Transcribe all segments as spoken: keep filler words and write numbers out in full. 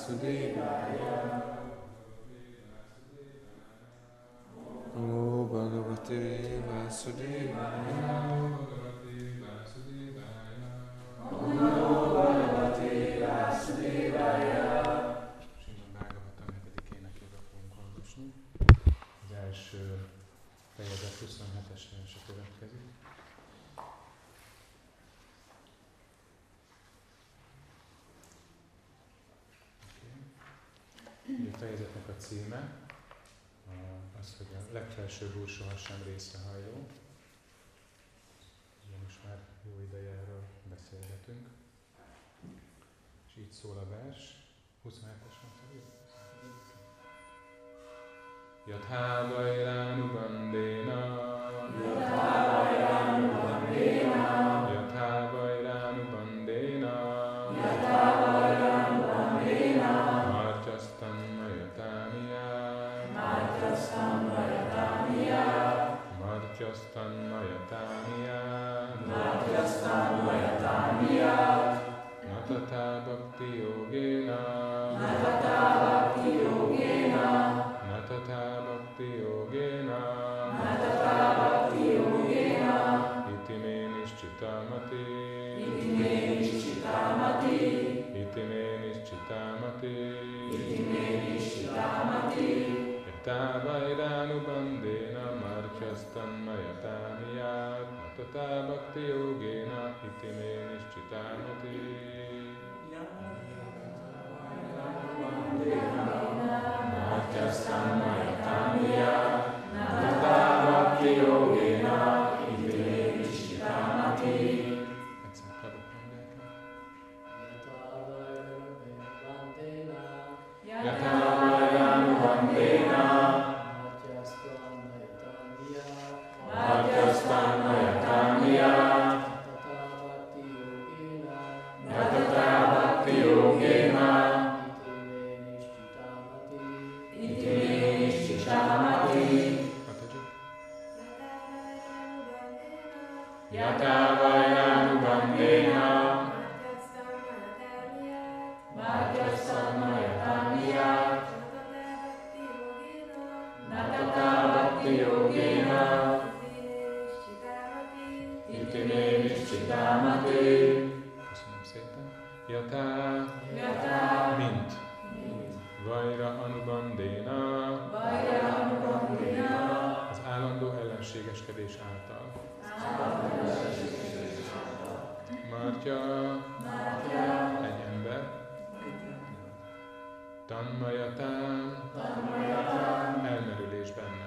Vásudevaya. Namo Bhagavate Vásudevaya. Namo Bhagavate Vásudevaya. Srimad Bhagavatam hetedik énekébe fogunk olvasni. Az első fejezet huszonhetes verse következik. A fejezetnek a címe az, hogy a legfelsőbb úr sohasem részrehajló. Ugye most már jó ideje erről beszélgetünk. És így szól a vers. huszonhetes van. Yatha vairanu bandena Yatha vairanu bandena Yatha vairanu bandena Yatha vairanu bandena Martyastam mayatamiya Martyastam mayatamiya Martyastam mayatamiya Martyastam mayatamiya Natata bhakti yogena Natata bhakti yogena Natata bhakti yogena Natata bhakti yogena Iti me nishchitamati Iti me nishchitamati Iti me nishchitamati Iti me nishchitamati Yatha vairanu bandena martyastam mayatamiyat Natata bhakti yogena iti me nishchitamati Martyastam mayatamiya Natata bhakti yogena Iti me nishchitamati. Egyszer Prabhu mondják el. Yatha vairanu bandena Martyastam mayatamiya Natata bhakti yogena Iti me nishchitamati. Mataji. Yatha vairanu bandena Martyastam mayatamiya Natata bhakti yogena Iti me nishchitamati. Köszönöm szépen. Yatha, Yatha mint Vaira anubandena, vairanu bandena az állandó ellenségeskedés által. Martya, Martya egy ember, tanmayatán, Tanmayatán elmerülés benne.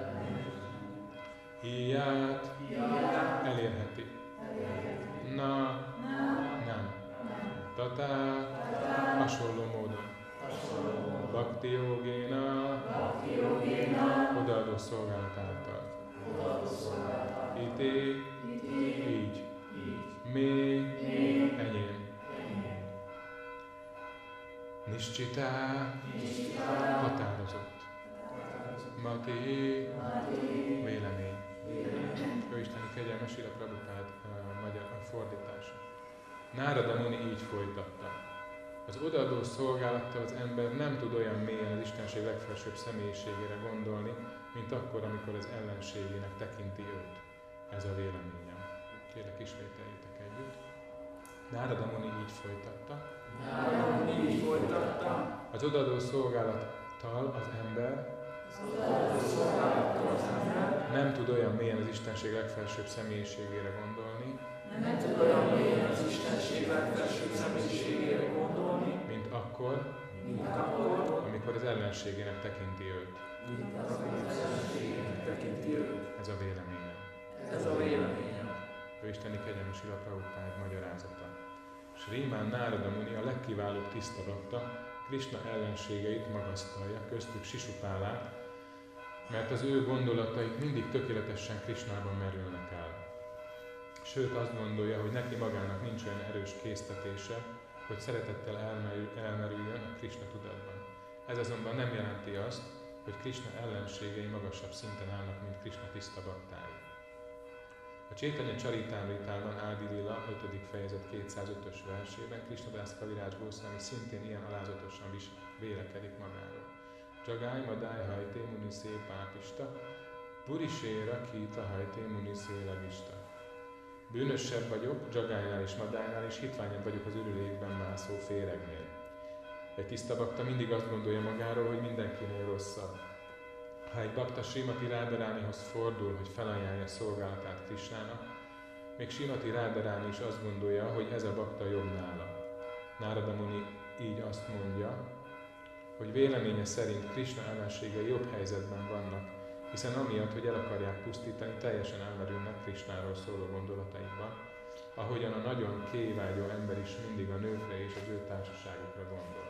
Híját elérheti. Na, nem. Tatá, hasonló módon. Bhakti yogéna, Bhakti yogena odaadó szolgálat által. Iti, így. Mi, enyém. Niscsitá, határozott. Mati, vélemény. Ő isteni kegyelmes Srila Prabhupád uh, magyar uh, fordítása. Nárada Muni így folytatta. Az odaadó szolgálattal az ember nem tud olyan mélyen az Istenség legfelsőbb személyiségére gondolni, mint akkor, amikor az ellenségének tekinti őt. Ez a véleményem. Kérlek, ismételjétek együtt. Nárada Muni így folytatta. Nárada Muni így folytatta. Az odaadó szolgálattal az ember Az odaadó szolgálattal az ember nem tud olyan mélyen az Istenség legfelsőbb személyiségére gondolni, nem tud olyan mélyen az Istenség legfelsőbb személyiségére gondolni, mint akkor, mint akkor, amikor az ellenségének tekinti őt. mint az ellenségének tekinti őt. Ez a véleményem. Ez a véleményem. Ő isteni kegyelmes Srila Prabhupád magyarázata. Srimán Nárada Muni a legkiválóbb tiszta bakta, Krishna ellenségeit magasztalja, köztük Sisupálát, mert az ő gondolatai mindig tökéletesen Krishnában merülnek el. Sőt, azt gondolja, hogy neki magának nincs olyan erős késztetése, hogy szeretettel elmerül, elmerüljön a Krishna tudatban. Ez azonban nem jelenti azt, hogy Krishna ellenségei magasabb szinten állnak, mint Krishna tiszta baktái. A Chaitanya Charitamritában Ádi Lila ötödik fejezet kétszázötös versében Krishnadász Kaviraj Goswami szintén ilyen alázatosan is vélekedik magáról. Jagai Madai Hajté Munisé Pápista, Puriséra Kita Hajté Munisé Legista. Bűnösebb vagyok Jagájnál és Madájnál, és hitványabb vagyok az ürülékben mászó féregnél. Egy tiszta bakta mindig azt gondolja magáról, hogy mindenkinél rosszabb. Ha egy bakta Srimati Radharanihoz fordul, hogy felajánlja szolgálatát Krishnának, még Srimati Radharani is azt gondolja, hogy ez a bakta jobb nála. Nárada Muni így azt mondja, hogy véleménye szerint Krishna ellenségei jobb helyzetben vannak, hiszen amiatt, hogy el akarják pusztítani, teljesen elmerülnek Krishnáról szóló gondolataikban, ahogyan a nagyon kévágyó ember is mindig a nőkre és az ő társaságukra gondol.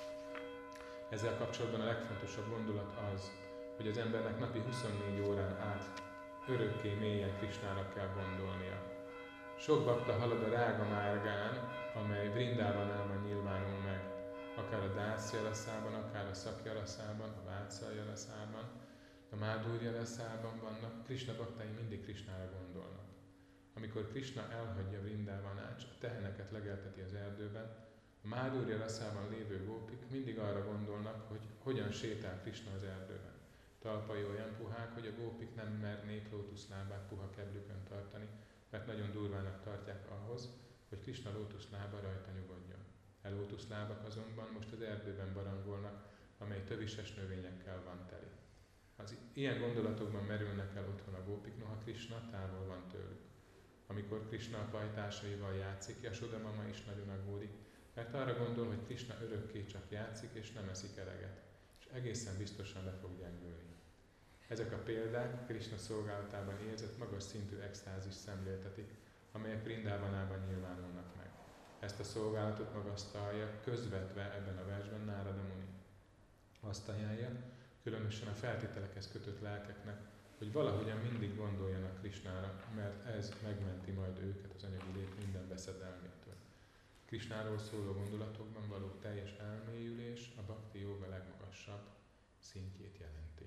Ezzel kapcsolatban a legfontosabb gondolat az, hogy az embernek napi huszonnégy órán át örökké mélyen Krishnára kell gondolnia. Sok bakta halad a rága márgán, amely Vrindávanában nyilvánul meg, akár a Dász jalaszában, akár a Szak jalaszában, a Vátszal jalaszában, a Mádur jalaszában vannak, Krishna baktái mindig Krishnára gondolnak. Amikor Krishna elhagyja Vrindávanát, a teheneket legelteti az erdőben, a Mádur jalaszában lévő gópik mindig arra gondolnak, hogy hogyan sétál Krishna az erdőben. Talpai olyan puhák, hogy a gópik nem mernék lótuszlábát puha kebdükön tartani, mert nagyon durvának tartják ahhoz, hogy Krishna lótuszlába rajta nyugodjon. A lótuszlábak azonban most az erdőben barangolnak, amely tövises növényekkel van teli. Az ilyen gondolatokban merülnek el otthon a gópik, noha Krishna távol van tőlük. Amikor Krishna a pajtásaival játszik, Jasoda mama is nagyon aggódik, mert arra gondol, hogy Krishna örökké csak játszik és nem eszik eleget, és egészen biztosan le fog gyengülni. Ezek a példák Krishna szolgálatában érzett magas szintű extázis szemléltetik, amelyek Vrindávanában nyilvánulnak meg. Ezt a szolgálatot magasztalja közvetve ebben a versben Nárada Muni. Azt ajánlja, különösen a feltételekhez kötött lelkeknek, hogy valahogyan mindig gondoljanak Krishnára, mert ez megmenti majd őket az anyagi lét minden veszedelmétől. Krishnáról szóló gondolatokban való teljes elmélyülés a bhakti jóga legmagasabb szintjét jelenti.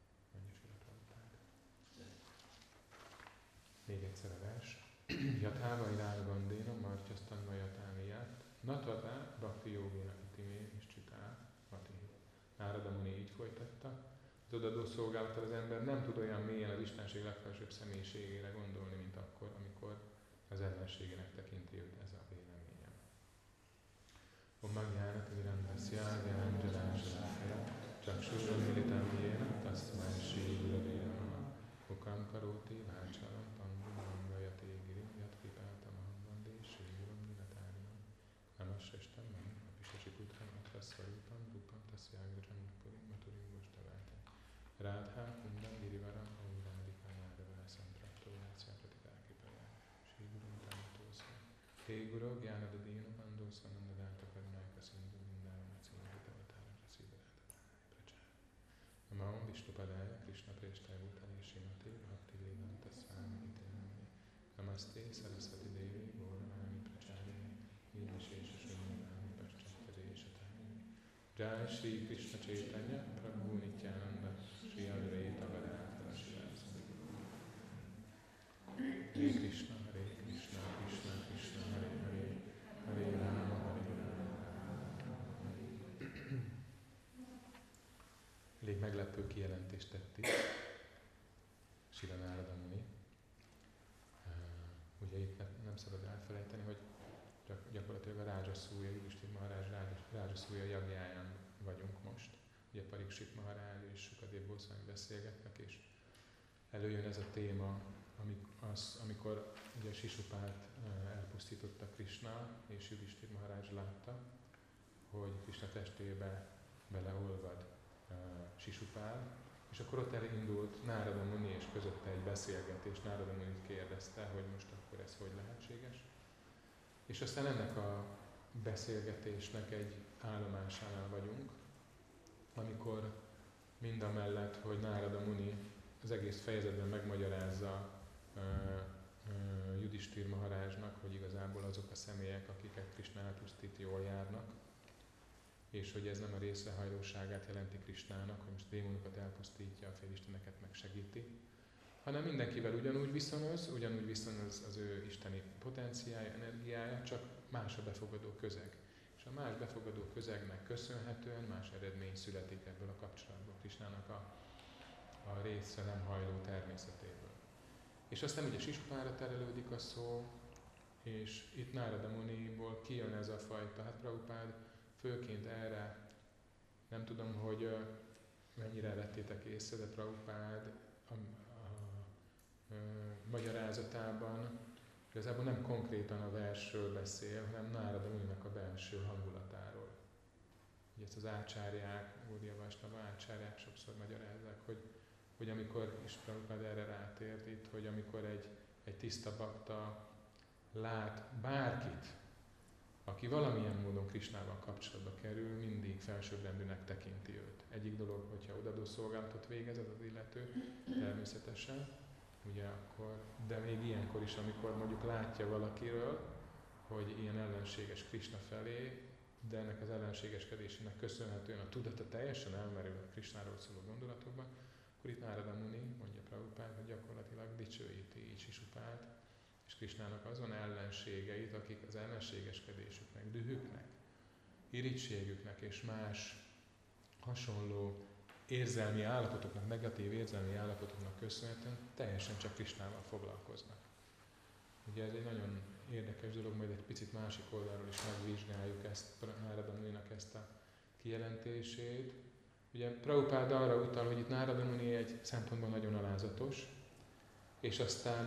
Még egyszer a vers. Jatáva irál gandéna martyasztanva jatániát, natata bhakti jogéna itimé és csitá mati. Nárada Muni így folytatta. Az odadó szolgálattal az ember nem tud olyan mélyen az Istenség legfelsőbb személyiségére gondolni, mint akkor, amikor az ellenségének tekinti őt. Ez a véleményem. Om magyánat virandasya gyananjalásálaya csaksúra militam jéna taszmai sri gurave namaha mukam karoti vácsalam pandum mangayate girim yat kripátam ahambandé sri guram nilatáriam namasestem man apisasiputram atrasvarutam rupam tasyagrajam purim maturim gostavate Radha kundam girivaram aurādika yādavā samprapto vācya pratikārkipaya Shri Gurum Tamatosa Te Guru Gyānadadīna Bandho Svanandadāta Karunāika Sindhu Vindāvana Cīnavita Vatara Prasīdadāta Prachāra Namā Om Vishnupadāya Krishna Preshtāya Bhutale Srimate Bhakti Vedanta Swami Ite Namane Namaste Saraswati Devi Gauravani Pracharine Nirvishesha Shunyavani Paschatpadeshatani Jai Shri Krishna Chaitanya Prabhu Nityananda Shri Advaita Gadadhara Shivasana Hare Krishna, Hare Krishna, Krishna Krishna, Hare Hare, Hare Rama, Hare Rama. Elég meglepő kijelentést tett itt Srila Nárada Muni. Uh, ugye itt nem szabad elfelejteni, hogy gyakorlatilag a Rajasúja, Yudhishthira Maharaj Rajasúja jagjáján vagyunk most. Ugye Pariksit Maharaj és Sukadév Goswami beszélgetnek, és előjön ez a téma, az, amikor ugye Sisupát elpusztította Krishna, és Yudhishthira Maharaj látta, hogy Krishna testébe beleolvad uh, Sisupál, és akkor ott elindult Nárada Muni, és közötte egy beszélgetés. Nárada Munit kérdezte, hogy most akkor ez hogy lehetséges. És aztán ennek a beszélgetésnek egy állomásánál vagyunk, amikor mindamellett, hogy Nárada Muni az egész fejezetben megmagyarázza uh, uh, Yudhishthira Maharajnak, hogy igazából azok a személyek, akiket Krishna elpusztít, jól járnak, és hogy ez nem a részrehajlóságát jelenti Krishnának, hogy most démonokat elpusztítja, a félisteneket megsegíti, hanem mindenkivel ugyanúgy viszonoz, ugyanúgy viszonoz az ő isteni potenciája, energiája, csak más a befogadó közeg. És a más befogadó közegnek köszönhetően más eredmény születik ebből a kapcsolatból, Krisnának a, a részre nem hajló természetéből. És aztán ugye Sisupára terelődik a szó, és itt Nárada Muniból kijön ez a fajta, hát Prabhupád főként erre, nem tudom, hogy mennyire vettétek észre, de Prabhupád a, a, a, a magyarázatában igazából nem konkrétan a versről beszél, hanem Nárada Muninak a belső hangulatáról. Ugye ezt az ácsárják, Gaudiya Vaisnava ácsárják sokszor magyarázzák, hogy, hogy amikor, és Prabhupád erre rátért itt, hogy amikor egy, egy tiszta bakta lát bárkit, aki valamilyen módon Krisnával kapcsolatba kerül, mindig felsőbbrendűnek tekinti őt. Egyik dolog, hogyha odadó szolgálatot végez az illető, természetesen, ugye akkor, de még ilyenkor is, amikor mondjuk látja valakiről, hogy ilyen ellenséges Krisna felé, de ennek az ellenségeskedésének köszönhetően a tudata teljesen elmerül a Krisnáról szóló gondolatokban, akkor itt Nárada Muni, mondja Prabhupád, hogy gyakorlatilag dicsőíti így Sisupát, és Krisnának azon ellenségeit, akik az ellenségeskedésüknek, dühüknek, irítségüknek és más hasonló érzelmi állapotoknak, negatív érzelmi állapotoknak köszönhetően teljesen csak Krisnával foglalkoznak. Ugye ez egy nagyon érdekes dolog, majd egy picit másik oldalról is megvizsgáljuk ezt, Nárada Muninak ezt a kijelentését. Ugye Prabhupád arra utal, hogy itt Nárada Muni egy szempontból nagyon alázatos, és aztán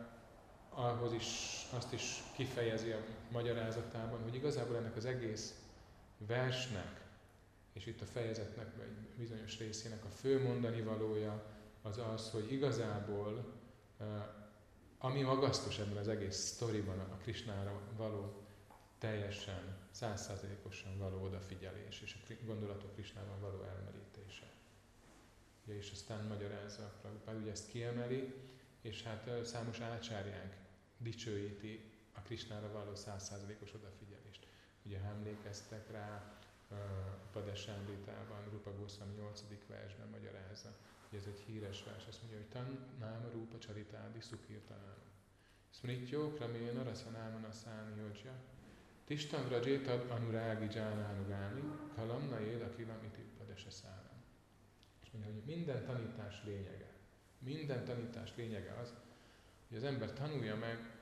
uh, ahhoz is, azt is kifejezi a magyarázatában, hogy igazából ennek az egész versnek, és itt a fejezetnek, vagy bizonyos részének a fő mondani valója az az, hogy igazából uh, ami magasztos ebben az egész sztoriban, a Krisnára való teljesen, százszázalékosan való odafigyelés, és a gondolatok Krisnában való elmerítése. Ugye, és aztán magyarázza a Prabhupád, ugye ezt kiemeli, és hát számos ácsárjánk dicsőíti a Krisnára való százszázalékos odafigyelést. Ugye, ha emlékeztek rá, Padesámritában, Rupa Goswami nyolcadik versben magyarázza, hogy ez egy híres vers, azt mondja, hogy tan náma rupa csaritádi szukirtanám. Smrityo kraména raszanámana száni yojja, tistam rajétad anurági dzsánánugámi, kalamna éd akilam iti padeseszállam. És mondja, hogy minden tanítás lényege, minden tanítás lényege az, hogy az ember tanulja meg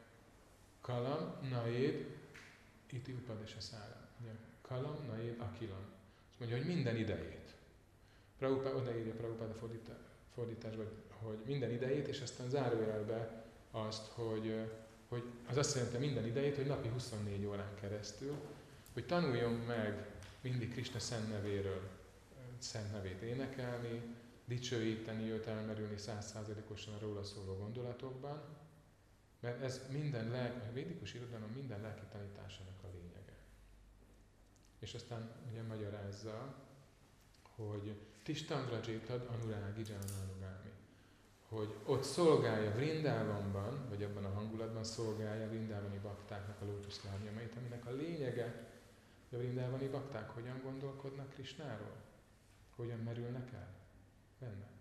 kalam naéd iti upadeseszállam. Kalam naéd akilam. Azt mondja, hogy minden idejét. Prabhupád, odaírja Prabhupád a fordításban, hogy minden idejét, és aztán zárójelbe azt, hogy, hogy az azt jelenti minden idejét, hogy napi huszonnégy órán keresztül, hogy tanuljon meg mindig Krisna szent nevéről, szent nevét énekelni, dicsőíteni őt, elmerülni százszázalékosan a róla szóló gondolatokban, mert ez minden lelki, a védikus irodalom minden lelki tanításának a lényege. És aztán ugye magyarázza, hogy Tistandrajétad anurági dzsánánugámi, hogy ott szolgálja Vrindávonban, vagy abban a hangulatban szolgálja a vrindávani baktáknak a lótuszlábnyomait, aminek a lényege, hogy a vrindávani bakták hogyan gondolkodnak Krisnáról, hogyan merülnek el benne.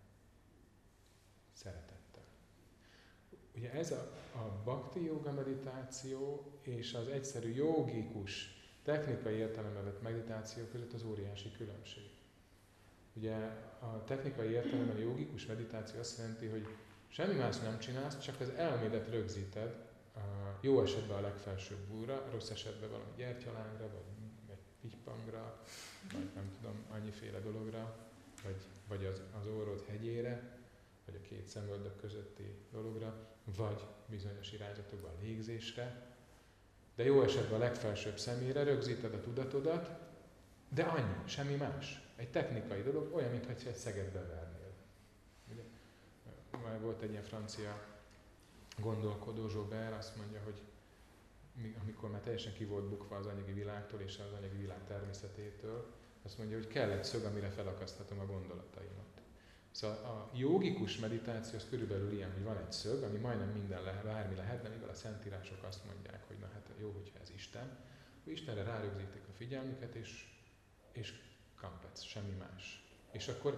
Szeretettel. Ugye ez a, a bhakti jóga meditáció és az egyszerű jogikus, technikai értelemben vett meditáció között az óriási különbség. Ugye a technikai értelemben a jogikus meditáció azt jelenti, hogy semmi más nem csinálsz, csak az elmédet rögzíted, a jó esetben a legfelsőbb búra, rossz esetben valami gyertyalángra, vagy egy pitypangra, vagy nem tudom, annyiféle dologra, vagy, vagy az, az orrod hegyére, vagy a két szemöldök közötti dologra, vagy bizonyos irányzatokban a légzésre, de jó esetben a legfelsőbb szemére rögzíted a tudatodat, de annyi, semmi más. Egy technikai dolog, olyan, mintha egy szeget bevernél. Ugye? Volt egy ilyen francia gondolkodó, Joubert, azt mondja, hogy amikor már teljesen ki volt bukva az anyagi világtól és az anyagi világ természetétől, azt mondja, hogy kell egy szög, amire felakaszthatom a gondolataimat. Szóval a jogikus meditáció az körülbelül ilyen, hogy van egy szög, ami majdnem minden lehet, bármi lehet, de mivel a szentírások azt mondják, hogy na hát jó, hogyha ez Isten, hogy Istenre rárögzítik a figyelmüket, és, és kampec, semmi más. És akkor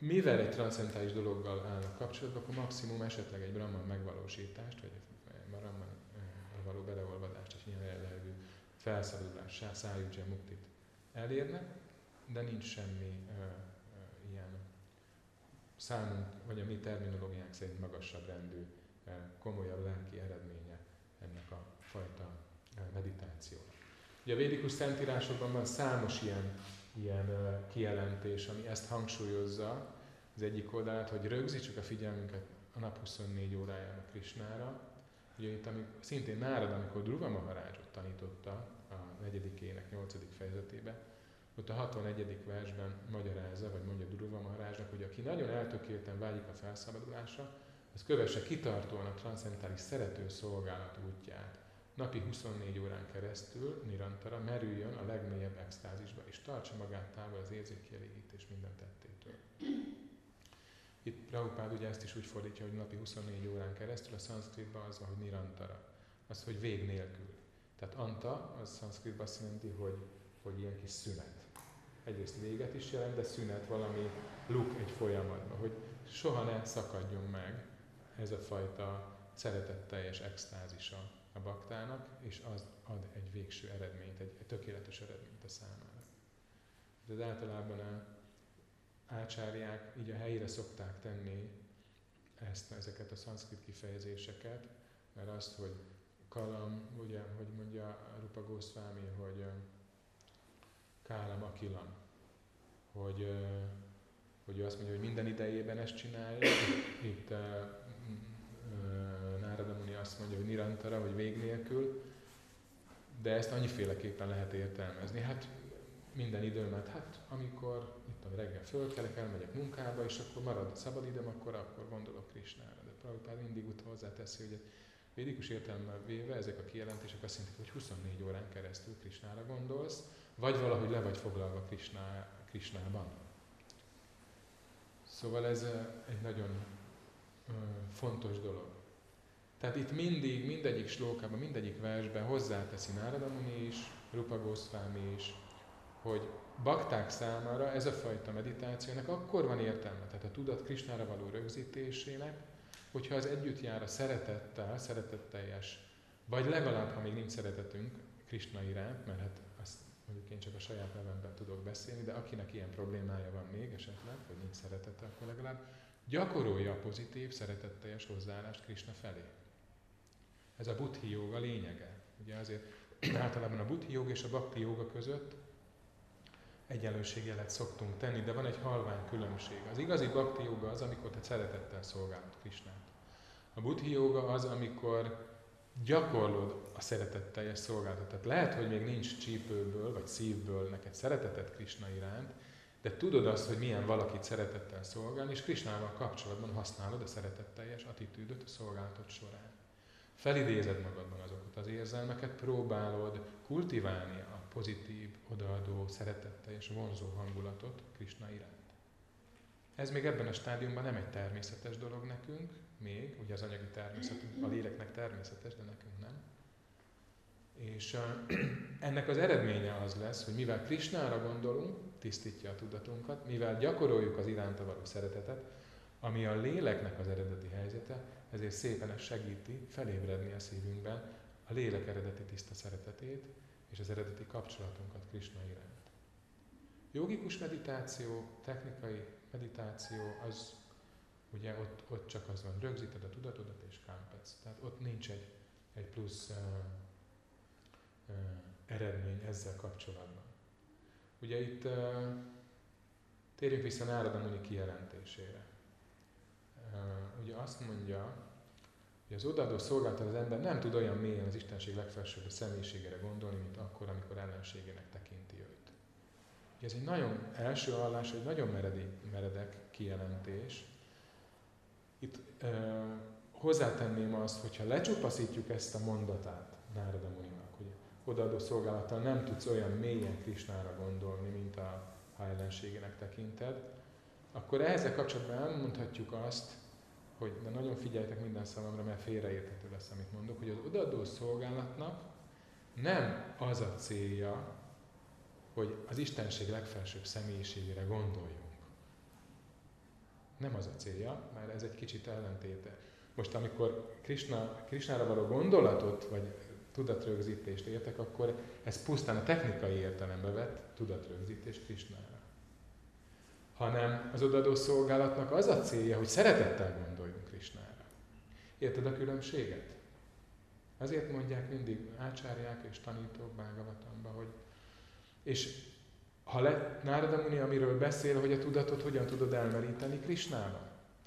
mivel egy transzcendentális dologgal állnak kapcsolatban, akkor maximum esetleg egy Brahman megvalósítást, vagy Brahman való beleolvadást és ilyen jellegű felszabadulást, szájúdzsa muktit elérnek, de nincs semmi ö, ö, ilyen számunk, vagy a mi terminológiánk szerint magasabb rendű, ö, komolyabb lelki eredménye ennek a fajta ö, meditációnak. Ugye a védikus szentírásokban van számos ilyen, ilyen ö, kijelentés, ami ezt hangsúlyozza az egyik oldalát, hogy rögzítsük a figyelmünket a nap huszonnégy órájában Krisnára. Ugye itt amik, szintén Nárad, amikor Dhruva Maharajot tanította a negyedik ének nyolcadik fejezetében, ott a hatvanegyedik versben magyarázza, vagy mondja Dhruva Maharajnak, hogy aki nagyon eltökélten vágyik a felszabadulásra, az kövesse kitartóan a transzcendentális szerető szolgálat útját. Napi huszonnégy órán keresztül, nirantara, merüljön a legmélyebb extázisba, és tartsa magát távol az érzékkielégítés minden tettétől. Itt Prabhupád ugye ezt is úgy fordítja, hogy napi huszonnégy órán keresztül, a szanszkritban az van, hogy nirantara, az, hogy vég nélkül. Tehát anta, az szanszkritban azt jelenti, hogy, hogy ilyen kis szünet. Egyrészt véget is jelent, de szünet, valami luk egy folyamatban, hogy soha ne szakadjon meg ez a fajta szeretetteljes extázisa a baktának, és az ad egy végső eredményt, egy, egy tökéletes eredményt a számára. De általában a ácsárják így a helyére szokták tenni ezt, ezeket a szanszkrit kifejezéseket, mert azt, hogy kalam, ugye, hogy mondja Rupa Goswami, hogy kálam akilam, hogy, hogy ő azt mondja, hogy minden idejében ezt csinálja, itt uh, uh, Nárada Muni azt mondja, hogy nirantara, hogy vég nélkül, de ezt annyiféleképpen lehet értelmezni. Hát minden időmet, hát amikor itt a reggel fölkelek, elmegyek munkába, és akkor marad szabad időm, akkor, akkor gondolok Krisnára. De Prabhupád mindig ut hozzáteszi, hogy védikus értelemben véve ezek a kijelentések azt jelentik, hogy huszonnégy órán keresztül Krisnára gondolsz, vagy valahogy le vagy foglalva Krisná, Krisnában. Szóval ez egy nagyon ö, fontos dolog. Tehát itt mindig, mindegyik slókában, mindegyik versben hozzáteszi Nárada Muni is, Rupa Goswami is, hogy bakták számára ez a fajta meditációnak akkor van értelme, tehát a tudat Krisnára való rögzítésének, hogyha az együtt jár a szeretettel, szeretetteljes, vagy legalább, ha még nincs szeretetünk Krisna iránt, mert hát azt mondjuk én csak a saját nevemben tudok beszélni, de akinek ilyen problémája van még esetleg, hogy nincs szeretete, akkor legalább gyakorolja a pozitív, szeretetteljes hozzáállást Krisna felé. Ez a buddhi jóga lényege. Ugye azért általában a buddhi jóga és a bhakti jóga között egyenlőségjelet szoktunk tenni, de van egy halvány különbség. Az igazi bhakti jóga az, amikor te szeretettel szolgálod Krisnát. A buddhi jóga az, amikor gyakorlod a szeretetteljes szolgálatot. Tehát lehet, hogy még nincs csípőből, vagy szívből neked szereteted Krisna iránt, de tudod azt, hogy milyen valakit szeretettel szolgálni, és Krisnával kapcsolatban használod a szeretetteljes attitűdöt a szolgálatot során. Felidézed magadban azokat az érzelmeket, próbálod kultiválni a pozitív, odaadó, szeretetteljes, vonzó hangulatot Krisna iránt. Ez még ebben a stádiumban nem egy természetes dolog nekünk, még, ugye az anyagi természetünk, a léleknek természetes, de nekünk nem. És uh, ennek az eredménye az lesz, hogy mivel Krisnára gondolunk, tisztítja a tudatunkat, mivel gyakoroljuk az iránta való szeretetet, ami a léleknek az eredeti helyzete, ezért szépen ez segíti felébredni a szívünkben a lélek eredeti tiszta szeretetét és az eredeti kapcsolatunkat Krisna iránt. Jogikus meditáció, technikai meditáció, az ugye ott, ott csak az van, rögzíted a tudatodat és kámpedsz. Tehát ott nincs egy, egy plusz uh, uh, eredmény ezzel kapcsolatban. Ugye itt uh, térjünk vissza Nárada Muni kijelentésére. Uh, ugye azt mondja, hogy az odaadó szolgálattal az ember nem tud olyan mélyen az Istenség legfelsőbb személyiségére gondolni, mint akkor, amikor ellenségének tekinti őt. Ugye ez egy nagyon első hallás, egy nagyon meredi, meredek kijelentés. Itt uh, hozzátenném azt, hogyha lecsupaszítjuk ezt a mondatát Nárada Muninak, hogy odaadó szolgálattal nem tudsz olyan mélyen Krisnára gondolni, mint a, ha ellenségének tekinted, akkor ezzel kapcsolatban elmondhatjuk azt, hogy de nagyon figyeljetek minden szavamra, mert félreérthető lesz, amit mondok, hogy az odaadó szolgálatnak nem az a célja, hogy az Istenség legfelsőbb személyiségére gondoljunk. Nem az a célja, mert ez egy kicsit ellentéte. Most amikor Krishna, Krishnára való gondolatot, vagy tudatrögzítést értek, akkor ez pusztán a technikai értelembe vett tudatrögzítés Krishnára. Hanem az odaadó szolgálatnak az a célja, hogy szeretettel gondoljunk Krishnára. Érted a különbséget? Azért mondják mindig ácsárják és tanítók Bhagavatamba, hogy és ha le, Nárada Muni, amiről beszél, hogy a tudatot hogyan tudod elmeríteni Krishnával.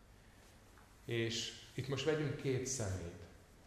És itt most vegyünk két szemét.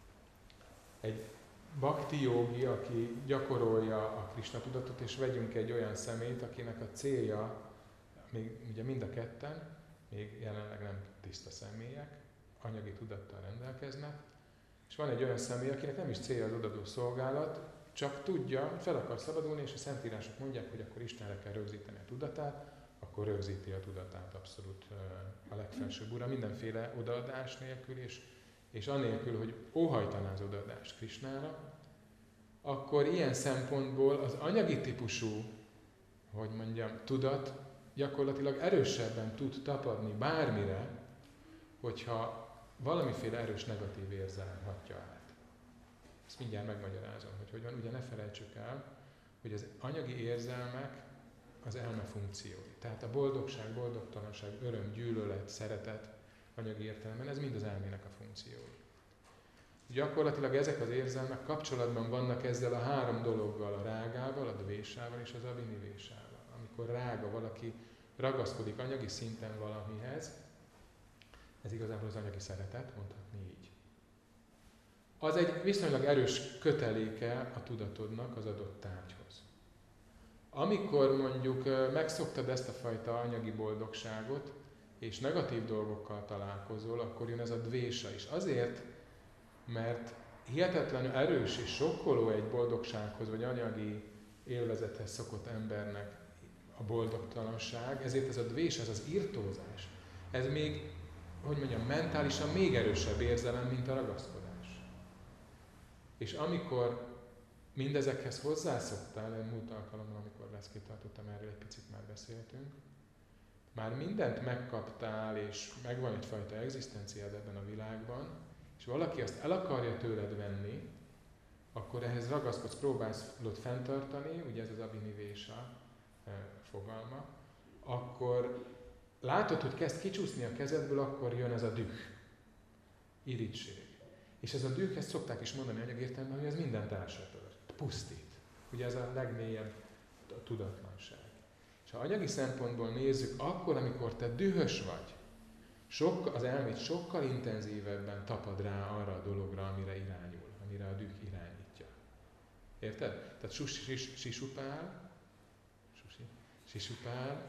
Egy bhakti jogi, aki gyakorolja a Krishna tudatot, és vegyünk egy olyan szemét, akinek a célja, még ugye mind a ketten, még jelenleg nem tiszta személyek, anyagi tudattal rendelkeznek, és van egy olyan személy, akinek nem is célja az odadó szolgálat, csak tudja, fel akar szabadulni, és a szentírások mondják, hogy akkor Istenre kell rögzíteni a tudatát, akkor rögzíti a tudatát abszolút a legfelsőbb Ura, mindenféle odaadás nélkül, és, és anélkül, hogy óhajtaná az odaadást Krishnára, akkor ilyen szempontból az anyagi típusú, hogy mondjam, tudat gyakorlatilag erősebben tud tapadni bármire, hogyha valamiféle erős negatív érzelem hatja át. Ezt mindjárt megmagyarázom, hogy hogy van. Ugye ne felejtsük el, hogy az anyagi érzelmek az elme funkciói. Tehát a boldogság, boldogtalanság, öröm, gyűlölet, szeretet anyagi értelemben, ez mind az elmének a funkciói. Gyakorlatilag ezek az érzelmek kapcsolatban vannak ezzel a három dologgal, a rágával, a dvésával és az abhinivésával. Amikor rága, valaki ragaszkodik anyagi szinten valamihez, ez igazából az anyagi szeretet, mondhatni így. Az egy viszonylag erős köteléke a tudatodnak az adott tárgyhoz. Amikor mondjuk megszoktad ezt a fajta anyagi boldogságot, és negatív dolgokkal találkozol, akkor jön ez a dvésa is. Azért, mert hihetetlenül erős és sokkoló egy boldogsághoz, vagy anyagi élvezethez szokott embernek a boldogtalanság, ezért ez a dvés, ez az irtózás, ez még, hogy mondjam, mentálisan még erősebb érzelem, mint a ragaszkodás. És amikor mindezekhez hozzászoktál, egy múlt alkalommal, amikor leszkét tartottam, erről egy picit már beszéltünk, már mindent megkaptál, és megvan egyfajta egzisztenciád ebben a világban, és valaki azt el akarja tőled venni, akkor ehhez ragaszkodsz, próbálsz fenntartani, ugye ez az abhinivésa fogalma, akkor látod, hogy kezd kicsúszni a kezedből, akkor jön ez a düh, irigység. És ez a düh, ezt szokták is mondani anyagértelemben, hogy ez mindent elsöpör, pusztít. Ugye ez a legmélyebb tudatlanság. És ha anyagi szempontból nézzük, akkor, amikor te dühös vagy, sokkal, az elmét sokkal intenzívebben tapad rá arra a dologra, amire irányul, amire a düh irányítja. Érted? Tehát sisupál, sisupál,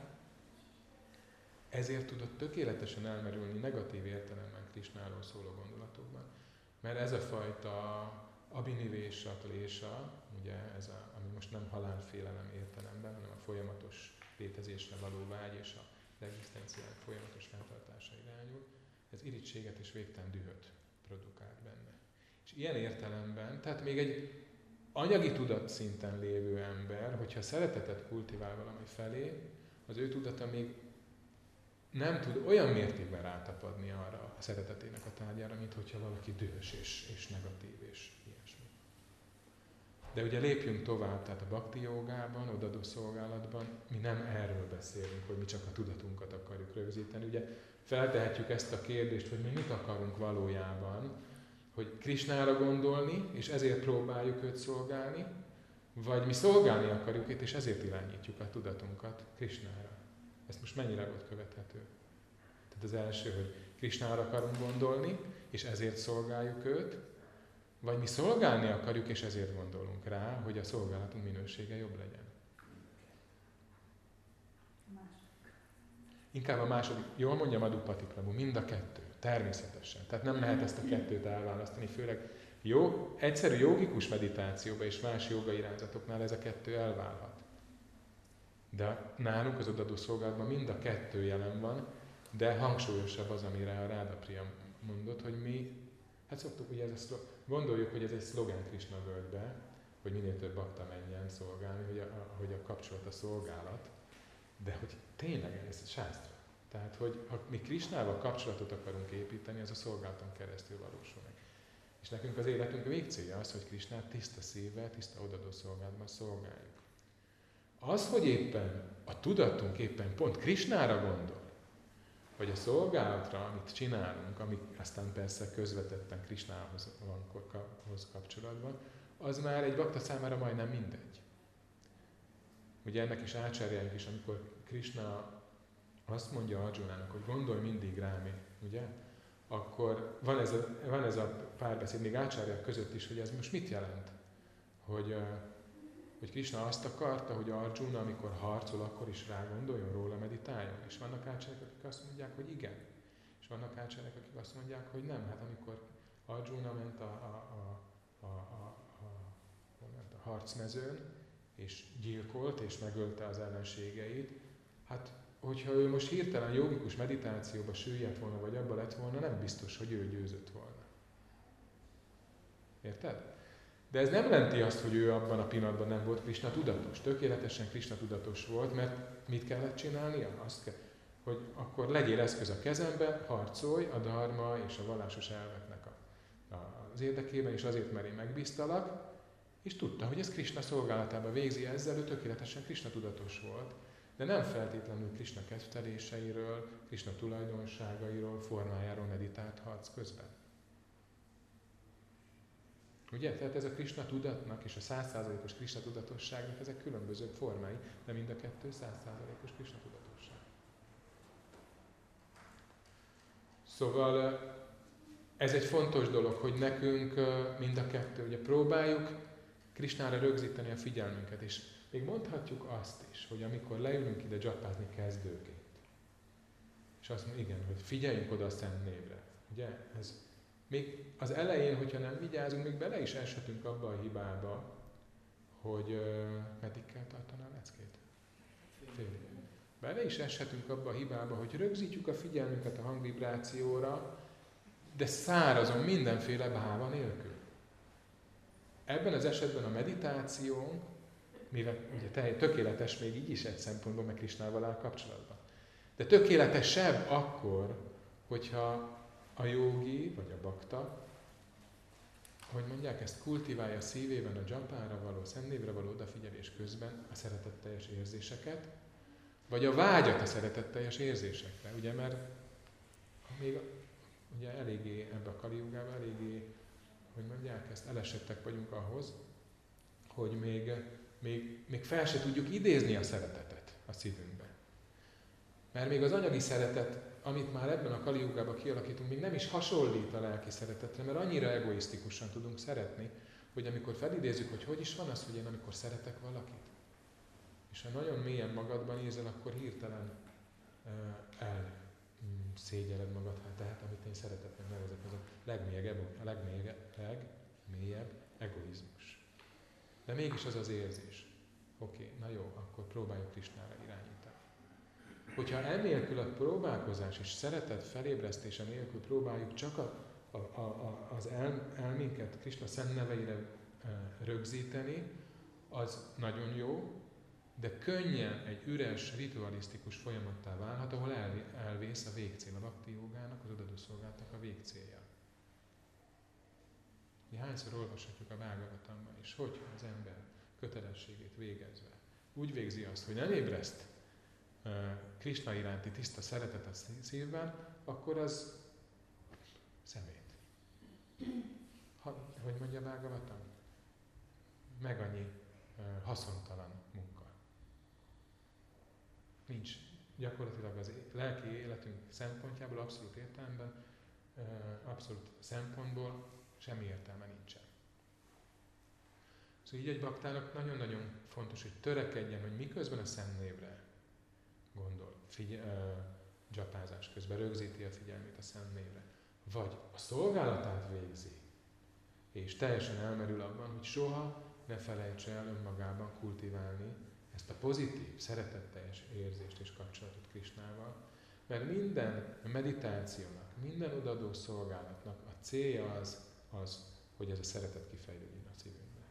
ezért tudod tökéletesen elmerülni negatív értelemben Krishnáról szóló gondolatokban. Mert ez a fajta abhinivésa, klésa, ugye ez a, ami most nem halálfélelem értelemben, hanem a folyamatos létezésre való vágy és a egzisztenciák folyamatos fenntartása irányul, ez irítséget és végtelen dühöt produkált benne. És ilyen értelemben, tehát még egy anyagi tudat szinten lévő ember, hogyha szeretetet kultivál valami felé, az ő tudata még nem tud olyan mértékben rátapadni arra a szeretetének a tárgyára, mint hogyha valaki dühös és, és negatív és ilyesmi. De ugye lépjünk tovább, tehát a bhakti jogában, odadó szolgálatban mi nem erről beszélünk, hogy mi csak a tudatunkat akarjuk rögzíteni. Ugye feltehetjük ezt a kérdést, hogy mi mit akarunk valójában, hogy Krishnára gondolni, és ezért próbáljuk őt szolgálni, vagy mi szolgálni akarjuk őt, és ezért irányítjuk a tudatunkat Krishnára. Ezt most mennyire volt követhető? Tehát az első, hogy Krishnára akarunk gondolni, és ezért szolgáljuk őt, vagy mi szolgálni akarjuk, és ezért gondolunk rá, hogy a szolgálatunk minősége jobb legyen. Inkább a második, jól mondja Madhupati Prabhu, mind a kettő, természetesen. Tehát nem lehet ezt a kettőt elválasztani, főleg jó, egyszerű jogikus meditációban és más joga irányzatoknál ez a kettő elválhat. De nálunk az odadó szolgálatban mind a kettő jelen van, de hangsúlyosabb az, amire a Ráda Priya mondott, hogy mi, hát szoktuk, ugye ez a, gondoljuk, hogy ez egy szlogen Krishna völgybe, hogy minél több bakta menjen szolgálni, hogy a, a, hogy a kapcsolat a szolgálat, de hogy tényleg ez sásztra. Tehát, hogy ha mi Krisnával kapcsolatot akarunk építeni, az a szolgálaton keresztül valósul meg. És nekünk az életünk végcélja az, hogy Krisnát tiszta szívvel, tiszta odadó szolgálatban szolgáljuk. Az, hogy éppen a tudatunk éppen pont Krisnára gondol, vagy a szolgálatra, amit csinálunk, ami aztán persze közvetetten Krisnához van kapcsolatban, az már egy bakta számára majdnem mindegy. Ugye ennek is ácsárjáink is, amikor Krisna azt mondja Arjunának, hogy gondolj mindig rám, ugye? Akkor van ez a, van ez a párbeszéd, még ácsárják között is, hogy ez most mit jelent? Hogy, hogy Krisna azt akarta, hogy Arjuna, amikor harcol, akkor is rá gondoljon, róla meditáljon. És vannak ácsárják, akik azt mondják, hogy igen. És vannak ácsárják, akik azt mondják, hogy nem. Hát amikor Arjuna ment a, a, a, a, a, a, ment a harcmezőn, és gyilkolt, és megölte az ellenségeit, hát hogyha ő most hirtelen jogikus meditációba süllyedt volna, vagy abba lett volna, nem biztos, hogy ő győzött volna. Érted? De ez nem jelenti azt, hogy ő abban a pillanatban nem volt Krisna tudatos. Tökéletesen Krisna tudatos volt, mert mit kellett csinálnia? Azt kell, hogy akkor legyél eszköz a kezemben, harcolj a dharma és a vallásos elveknek a, a, az érdekében, és azért, mert én megbíztalak, és tudta, hogy ez Krisna szolgálatában végzi, ezzel ő tökéletesen Krisna tudatos volt, de nem feltétlenül Krisna ketteléseiről, Krisna tulajdonságairól, formájáról meditált harc közben. Ugye? Tehát ez a Krisna tudatnak és a száz százalékos Krisna tudatosságnak ezek különböző formái, de mind a kettő száz százalékos Krisna tudatosság. Szóval ez egy fontos dolog, hogy nekünk mind a kettő, ugye próbáljuk Krisnára rögzíteni a figyelmünket, és még mondhatjuk azt is, hogy amikor leülünk ide dzsapázni kezdőként, és azt mondjuk, igen, hogy figyeljünk oda a Szent Névre. Ugye? Ez még az elején, hogyha nem vigyázunk, még bele is eshetünk abba a hibába, hogy uh, meddig kell tartani a leckét? Fél. Bele is eshetünk abba a hibába, hogy rögzítjük a figyelmünket a hangvibrációra, de szárazon, mindenféle báva nélkül. Ebben az esetben a meditációnk, mivel ugye tökéletes még így is egy szempontból, meg Krisnával áll kapcsolatban. De tökéletesebb akkor, hogyha a jógi, vagy a bakta, hogy mondják, ezt kultiválja a szívében a dzsapára való, szentnévre való odafigyelés közben a szeretetteljes érzéseket, vagy a vágyat a szeretetteljes érzésekre, ugye, mert még ugye eléggé ebbe a kaliugában, eléggé, hogy mondják, ezt elesettek vagyunk ahhoz, hogy még, még, még fel se tudjuk idézni a szeretetet a szívünkbe. Mert még az anyagi szeretet, amit már ebben a kaliugában kialakítunk, még nem is hasonlít a lelki szeretetre, mert annyira egoisztikusan tudunk szeretni, hogy amikor felidézzük, hogy hogy is van az, hogy én amikor szeretek valakit, és ha nagyon mélyen magadban érzel, akkor hirtelen uh, el mm, szégyeled magad, hát tehát amit én szeretetnek nevezek, az a legmélyebb, a legmélyebb, legmélyebb egoizmus. De mégis az az érzés. Oké, okay, na jó, akkor próbáljuk Krisnára irányítani. Hogyha ennélkül a próbálkozás és szeretet felébresztése nélkül próbáljuk csak a, a, a, a, az el, elménket Krisna szent neveire e, rögzíteni, az nagyon jó, de könnyen egy üres, ritualisztikus folyamattá válhat, ahol el, elvész a végcél, a bhakti jógának, az odadó szolgálatnak a végcélja. Mi hányszor olvashatjuk a Bhagavatamban is, hogy az ember kötelességét végezve úgy végzi azt, hogy nem ébreszt Krisna iránti tiszta szeretet a szívben, akkor az szemét. Ha, hogy mondja Bhagavatam? Meg annyi uh, haszontalan munka. Nincs gyakorlatilag az lelki életünk szempontjából, abszolút értelemben, uh, abszolút szempontból semmi értelme nincsen. Szóval így egy baktának nagyon-nagyon fontos, hogy törekedjen, hogy miközben a Szent Névre gondol, figyel, uh, dzsapázás közben rögzíti a figyelmét a Szent Névre, vagy a szolgálatát végzi, és teljesen elmerül abban, hogy soha ne felejtse el önmagában kultiválni ezt a pozitív, szeretetteljes érzést és kapcsolatot Krisnával, mert minden meditációnak, minden odaadó szolgálatnak a célja az, az, hogy ez a szeretet kifejlődjön a szívünkbe.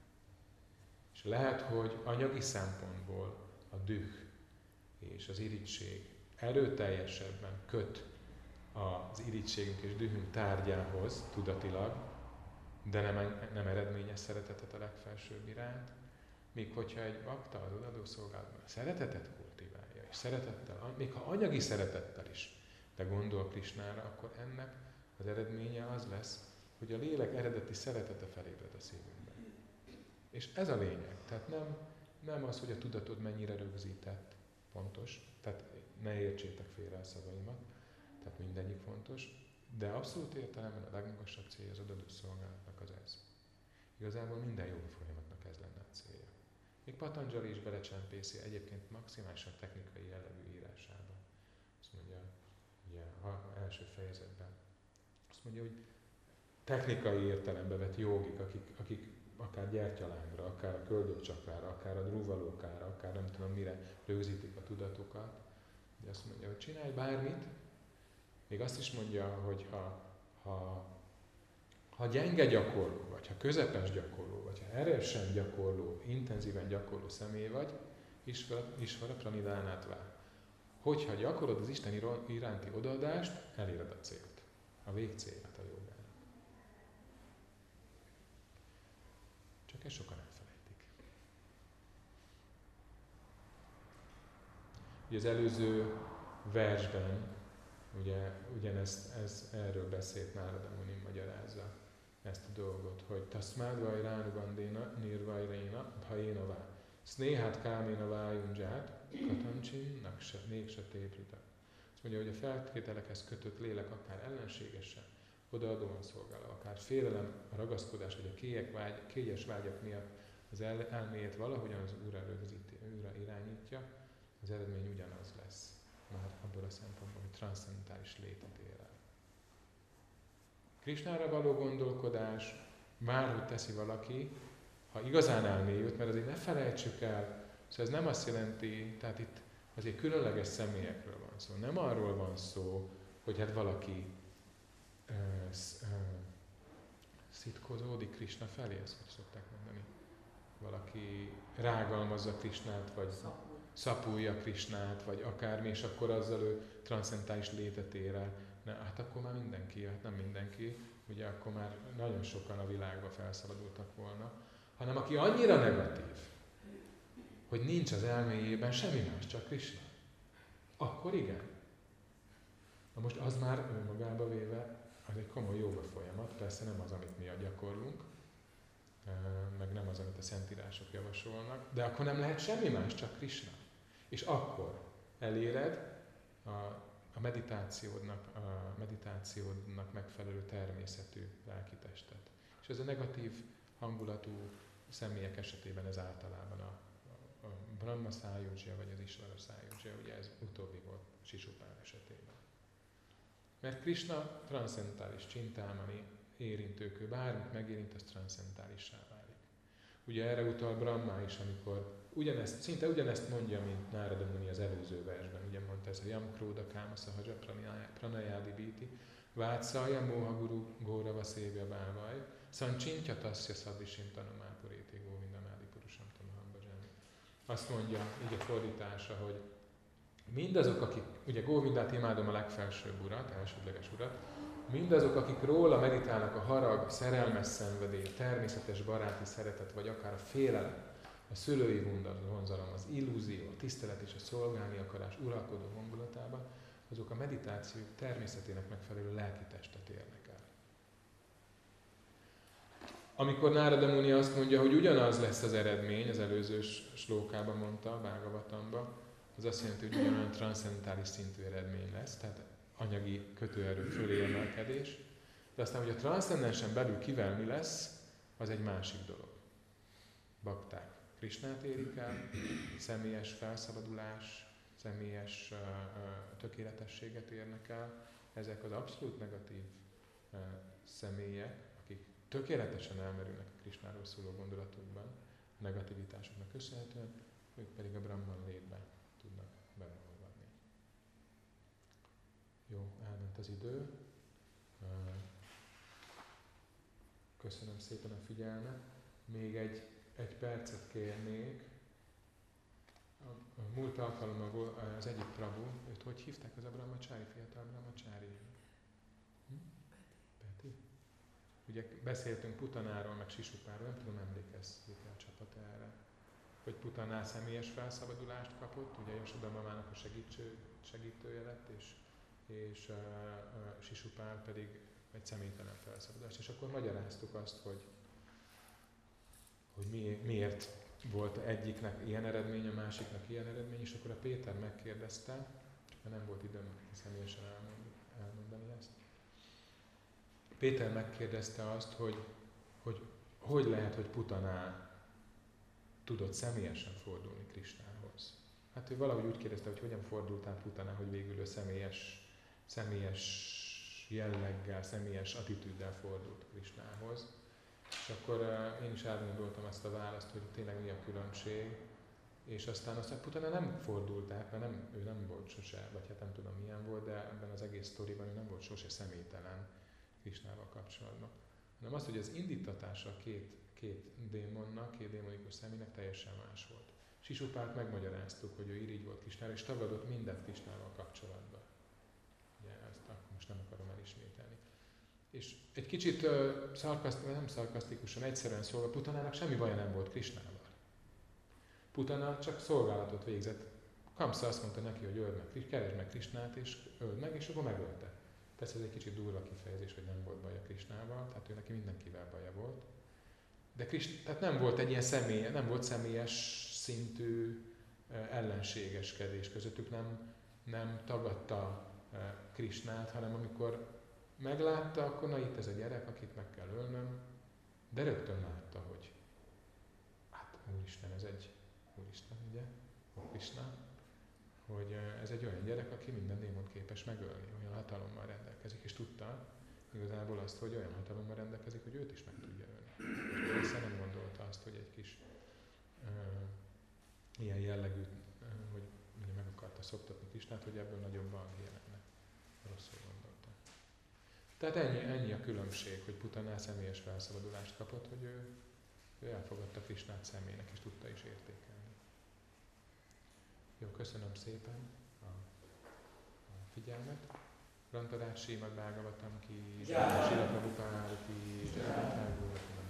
És lehet, hogy anyagi szempontból a düh és az irigység erőteljesebben köt az irítségünk és dühünk tárgyához tudatilag, de nem, nem eredményes szeretetet a legfelsőbb iránt, míg hogyha egy bakta az odadó szolgálatban a szeretetet kultiválja, és szeretettel, még ha anyagi szeretettel is, de gondol Krisnára, akkor ennek az eredménye az lesz, hogy a lélek eredeti szeretete felébred a szívünkbe. És ez a lényeg. Tehát nem, nem az, hogy a tudatod mennyire rögzített, fontos, tehát ne értsétek félre a szavaimat, tehát mindegyik fontos, de abszolút értelemben a legmagasabb célja az odadó szolgálatnak az ez. Igazából minden jogi folyamatnak ez lenne a célja. Még Patanjali is belecsempészi egyébként maximálisan technikai jellegű írásába. Azt mondja, ugye, a első fejezetben. Azt mondja, hogy technikai értelembe vett jogik, akik, akik akár gyertyalángra, akár a köldökcsakrára, akár a drúvalókára, akár nem tudom mire rögzítik a tudatokat. De azt mondja, hogy csinálj bármit, még azt is mondja, hogy ha, ha, ha gyenge gyakorló vagy, ha közepes gyakorló vagy, ha erősen gyakorló, intenzíven gyakorló személy vagy, Isvara Pranidhánát vár. Hogyha gyakorod az Isten iránti odaadást, eléred a célt, a végcélját a jogának. Csak ezt sokan elfelejtik. Ugye az előző versben ugye, ugyanezt ez, erről beszélt Nárada Muni, magyarázza ezt a dolgot, hogy Tasmád vajránu bandéna nirvajréna bhajéna Snehát káména vájundzsát, katancsin, négse tébrida. Azt mondja, hogy a feltételekhez kötött lélek akár ellenségesen, odaadóan szolgál, akár félelem, a ragaszkodás, vagy a kélyek vágy, kélyes vágyak miatt az el, elméjét valahogyan az Úrra rögzíti, Úrra irányítja, az eredmény ugyanaz lesz. Már abból a szempontból, hogy transzcendentális létet ér el. Krisnára való gondolkodás, bárhogy teszi valaki, ha igazán elmélyült, mert azért ne felejtsük el, szóval ez nem azt jelenti, tehát itt azért különleges személyekről van szó. Nem arról van szó, hogy hát valaki uh, uh, szitkozódik Krisna felé, ezt hogy szokták mondani. Valaki rágalmazza Krisnát, vagy szapulja Krisnát, vagy akármi, és akkor azzal ő transzcendentális létet ér el. Na, hát akkor már mindenki, hát nem mindenki, ugye akkor már nagyon sokan a világba felszabadultak volna, hanem aki annyira negatív, hogy nincs az elméjében semmi más, csak Krisna. Akkor igen. Na most az már önmagába véve, az egy komoly jóga folyamat, persze nem az, amit mi gyakorlunk, meg nem az, amit a szentírások javasolnak, de akkor nem lehet semmi más, csak Krisna. És akkor eléred a, a meditációdnak, a meditációdnak megfelelő természetű lelkitestet. És ez a negatív hangulatú személyek esetében ez általában a, a, a Brahma szájúdzsa vagy az Isvara szájúdzsa, ugye ez utóbbi volt Sisupán esetében. Mert Krisna transzcendentális csintámani érintőkő, bármit megérint, az transzcendentálissá válik. Ugye erre utal Brahma is, amikor ugyanezt, szinte ugyanezt mondja, mint Nárada Muni az előző versben. Ugye mondta ez a Yam Króda Káma Sahaja Pranayádi Bíti, Vátszalja Moha Guru Górava Szévja Bávaj, Szancsintja Tassya Szadvisim Tanumápuréti Góvindamádi Purusam Tamahambadzsámi. Azt mondja, így a fordítása, hogy mindazok, akik, ugye Góvindát imádom, a legfelsőbb urat, elsődleges urat, mindazok, akik róla meditálnak, a harag, szerelmes szenvedély, természetes baráti szeretet, vagy akár a félelem, a szülői vonzalom, az illúzió, a tisztelet és a szolgálni akarás uralkodó hangulatában, azok a meditáció természetének megfelelő lelkitestet érnek el. Amikor Nárada Muni azt mondja, hogy ugyanaz lesz az eredmény, az előző slókában mondta, a Bhagavatamban, az azt jelenti, hogy ugyanolyan transzcendentális szintű eredmény lesz, tehát anyagi kötőerő fölé emelkedés, de aztán, hogy a transzcendensen belül kivel mi lesz, az egy másik dolog. Bakták Krisnát érik el, személyes felszabadulás, személyes uh, uh, tökéletességet érnek el. Ezek az abszolút negatív uh, személyek, akik tökéletesen elmerülnek a Krisnáról szóló gondolatokban, a negativitásoknak köszönhetően, ők pedig a Brahman létben tudnak beolvadni. Jó, elment az idő. Köszönöm szépen a figyelmet. Még egy, egy percet kérnék, A, a múlt alkalommal az egyik Prabhu, őt hogy hívták, az a brahmacsári, fiatal brahmacsári? Hm? Peti. Ugye beszéltünk Putanáról, meg Sisupáról, nem tudom, emlékezz a csapat erre, hogy Putaná személyes felszabadulást kapott, ugye Jasoda mamának a segítő, segítője lett, és, és uh, uh, Sisupál pedig egy személytelen felszabadulást. És akkor magyaráztuk azt, hogy, hogy mi, miért volt egyiknek ilyen eredmény, a másiknak ilyen eredmény, és akkor a Péter megkérdezte, csak nem volt időm személyesen elmondani ezt. Péter megkérdezte azt, hogy hogy, hogy lehet, hogy Putaná tudott személyesen fordulni Krisnához. Hát ő valahogy úgy kérdezte, hogy hogyan fordultál Putaná, hogy végül ő személyes, személyes jelleggel, személyes attitűddel fordult Krisnához. És akkor uh, én is elgondoltam ezt a választ, hogy tényleg mi a különbség. És aztán aztán Putaná nem fordult át, mert nem, ő nem volt sose, vagy hát nem tudom milyen volt, de ebben az egész sztoriban ő nem volt sose személytelen Krisnával kapcsolatban. Hanem az, hogy az indítatása két, két démonnak, két démonikus személynek teljesen más volt. Sisupát megmagyaráztuk, hogy ő irigy volt Krisnára, és tagadott mindent Krisnával kapcsolatban. Ugye, ezt akkor most nem akarom elismételni. És egy kicsit uh, szarkasztikus, nem szarkasztikusan, egyszerűen szólva, Putanának semmi baja nem volt Krisnával. Putana csak szolgálatot végzett. Kamsa azt mondta neki, hogy öld meg, keresd meg Krisnát, és öld meg, és akkor megölte. Persze ez egy kicsit durva kifejezés, hogy nem volt baja Krisnával, tehát ő neki mindenkivel baja volt. De Krisna, tehát nem volt egy ilyen személy, nem volt személyes szintű ellenségeskedés közöttük, nem, nem tagadta Krisnát, hanem amikor meglátta, akkor na itt ez a gyerek, akit meg kell ölnöm, de rögtön látta, hogy hát Úristen, ez egy Úristen, ugye? A Krisna, hogy ez egy olyan gyerek, aki minden démont képes megölni, olyan hatalommal rendelkezik, és tudta igazából azt, hogy olyan hatalommal rendelkezik, hogy őt is meg tudja ölni. Persze nem gondolta azt, hogy egy kis uh, ilyen jellegű, uh, hogy ugye meg akarta szoptatni Krisnát, hogy ebből nagyobb balhé lenne. Rosszul gondolta. Tehát ennyi, ennyi a különbség, hogy Putaná személyes felszabadulást kapott, hogy ő, ő elfogadta Krisnát személynek, és tudta is értékelni. Jó, köszönöm szépen a, a figyelmet. Rantadási, Magvágavatam ki, Sila Prabhupád ki,